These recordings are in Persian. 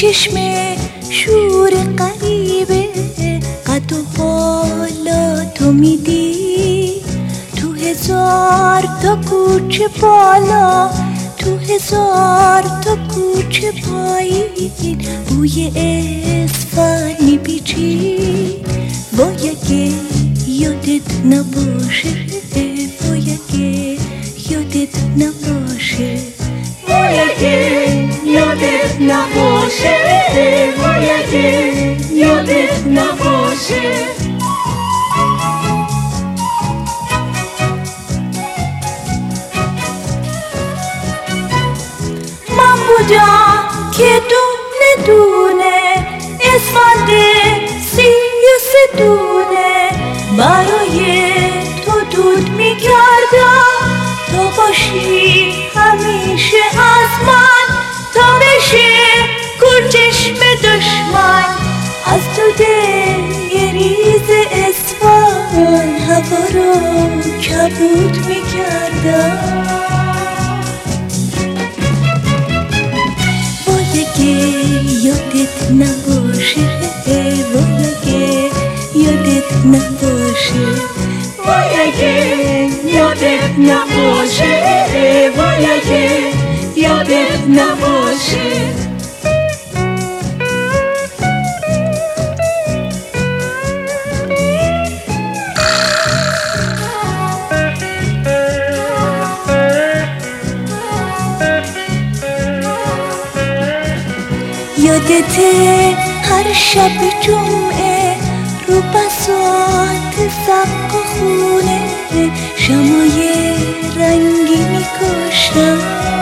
چشم شور غریبه قد و بالا تو میدی تو هزار تا کوچه بالا تو هزار تا کوچه پایین بوی اسفند میپیچی وای اگه یادت نباشه وای اگه یادت نباشه وای اگه یادت نباشه وای اگه یادت نباشه من بودم که دونه دونه اسفند 33 دونه برای تو دود میکردم تا باشی همیشه از من تا بشه گرچشم دشمن از تو دل یه ریز اسفند هوا رو کبود میکردم وای اگه یادت نباشه وای اگه یادت نباشه وای اگه یادت نباشه وای اگه یادت نباشه یادته هر شب جمعه رو بساط سقا خونه شمای رنگی میکاشتم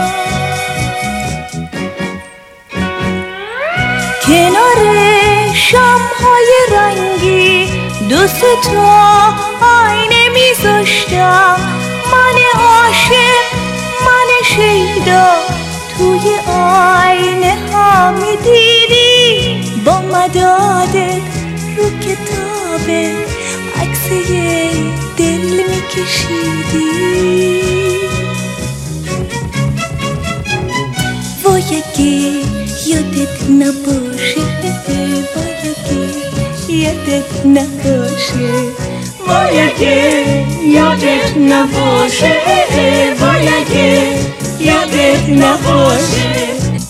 کنار شمهای رنگی 2-3 تا آینه میذاشتم من عاشق من شیدا توی آینه ها میدیدی با مدادت رو کتاب عکس یه دل میکشیدی وای اگه یادت نباشه وای اگه یادت نباشه وای اگه یادت نباشه وای اگه یادت نباشه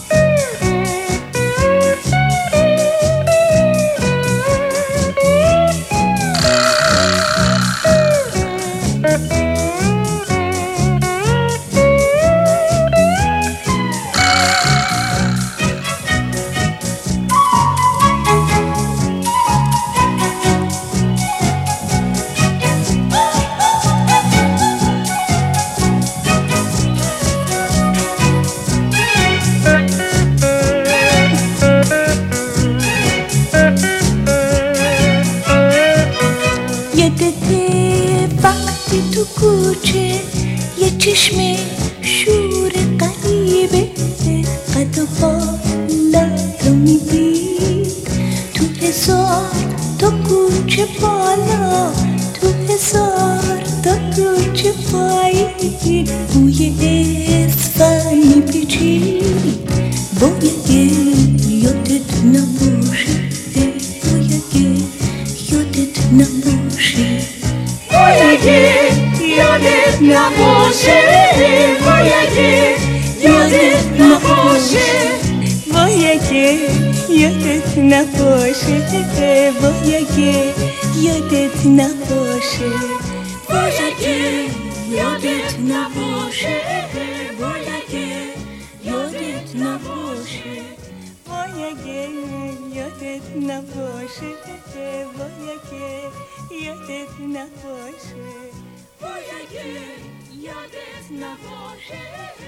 وقتی تو کوچه یه چشم شور غریبه قد و بالا تو میدید تو هزار تا کوچه بالا تو هزار تا کوچه پایین بوی اسفند میپیچید وای اگه یادت نباشه وای اگه یادت نباشه وای اگه یادت نباشه وای اگه یادت نباشه وای اگه یادت نباشه وای اگه یادت نباشه وای اگه یادت نباشه وای اگه یادت نباشه وای اگه یادت نباشه وای اگه یادت نباشه وای اگه یادت نباشه